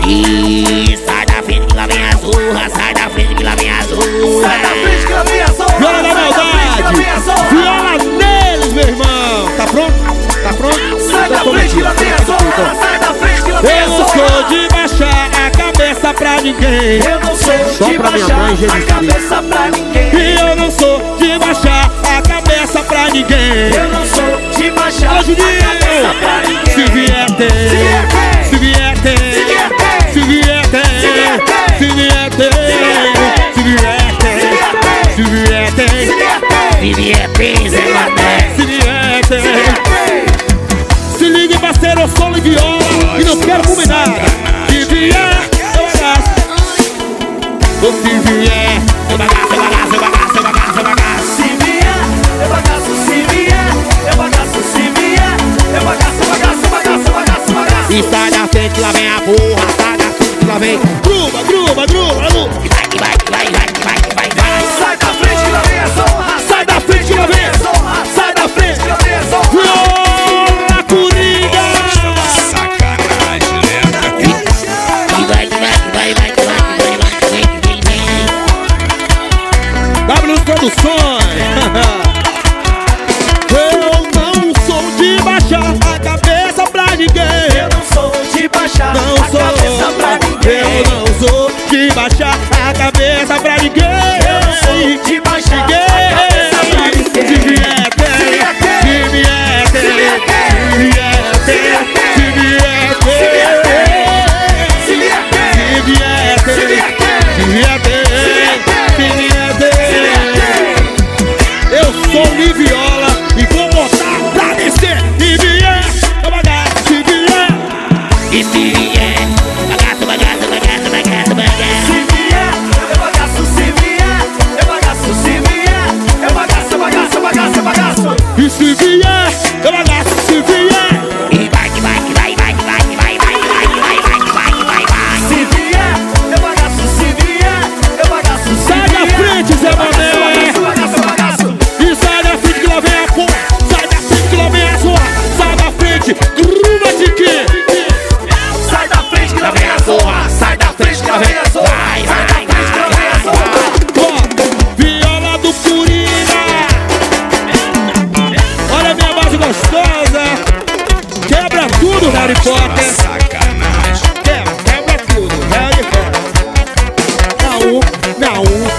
E sai da frente que lá vem a zorra, sai da frente que lá vem a zorra. Sai da frente que lá vem a zorra. Viola da maldade, viola neles, meu irmão. Tá pronto? Tá pronto? Sai da frente que lá vem a zorra, sai da frente que lá vem a zorra. Eu não sou de baixar a cabeça pra ninguém. Eu não sou de pra minha baixar mãe, a Jesus cabeça pra ninguém. E eu não sou de baixar a cabeça pra ninguém. Eu não sou de baixar a cabeça pra ninguém. Se vier tem, se vier tem, se vier tem, se vier tem, se vier tem, se vier tem, Se vier tem, Zé Mané. se vier tem. Se ligue, parceiro, eu sou Liviola e não quero comer nada. Se vier, eu bagaço. Ou se vier, Eu bagaço, eu bagaço, eu bagaço, eu bagaço, eu bagaço. Se vier, eu bagaço. Se vier, eu bagaço. Se vier, eu bagaço, bagaço, bagaço, bagaço, bagaço. E sai da frente que lá vem a porra, sai da frente que lá vem. gruba, gruba, gruba, gruba. Vai. Sai da frente que lá vem a zorra. Sai da frente que lá vem a zorra. Sai da frente que lá vem a zorra. Viola Coringa. Sacanagem, lembra? W Produções. Eu não sou de baixar a cabeça pra ninguém. Eu não sou de baixar Não a sou, cabeça pra ninguém. eu não sou de baixar a cabeça pra ninguém. Eu não sou de baixar a cabeça pra ninguém. Se vier tem, se vier tem, se vier tem, se vier tem, Se vier, se vier tem, se vier tem, se vier tem. Eu sou Liviola e vou botar pra descer. Se vier, eu bagaço, se vier. E se vier, bagaço, bagaço, bagaço, bagaço, bagaço. se vier, eu bagaço. Se vier, eu bagaço. Se vier, eu bagaço, bagaço, bagaço, bagaço. E se vier, eu bagaço, se vier. E vai. Se vier, eu bagaço. Se vier, eu bagaço. Se Sai da vier, frente, Zé Mané. bagaço, bagaço, bagaço. E sai da frente que lá vem a porra. Sai da frente que lá vem a zorra. Sai da frente, gruba de quê? Sai da frente que lá vem a zorra. Sai da frente que lá vem a zorra. Sai da frente que lá vem a zorra. Ó, viola do Coringa. Olha a minha base gostosa. Quebra tudo, Harry Potter.